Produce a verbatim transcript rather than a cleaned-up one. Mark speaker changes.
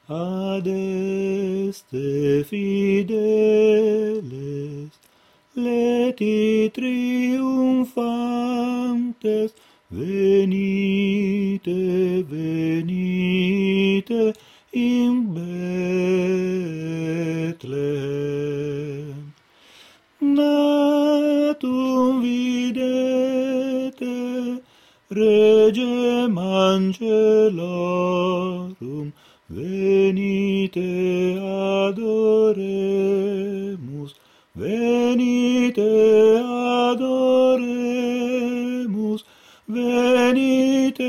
Speaker 1: adeste fideles, leti triumphantes, venite, venite in Bethlehem. Natum videte, regem angelorum, venite adoremus, venite adoremus, venite